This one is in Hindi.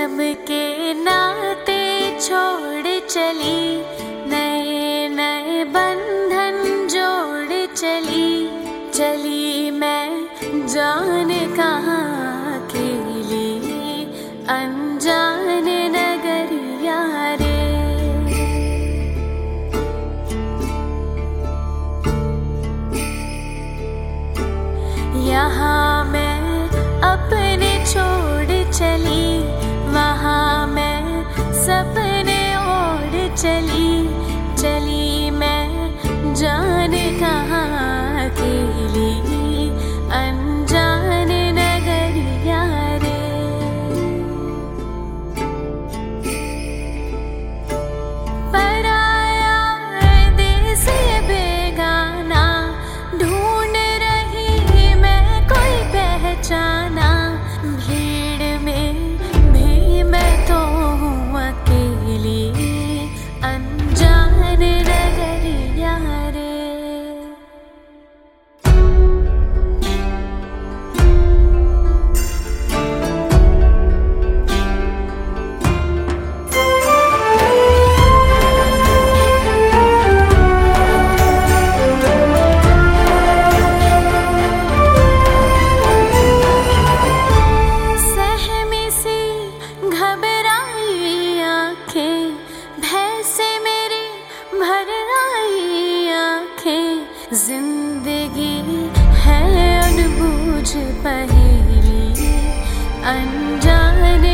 जन्म के नाते छोड़ चली, नए नए बंधन जोड़ चली। चली मैं जाने कहाँ के लिए, अनजान नगरिया रे। यहाँ मैं अपने छोड़ चली, वहाँ मैं सपने ओढ़ चली। चली मैं जाने कहाँ के लिए, अनजान नगरिया रे। पराया देश बेगाना, ढूंढ रही मैं कोई पहचाना। भीड़ में भी मैं तो हूँ अकेली, अनजान नगरिया रे। सहमी सी घबराई आँखें, भय से मेरी भर आई आँखें। जिंदगी है अनबूझ पहेली, अनजान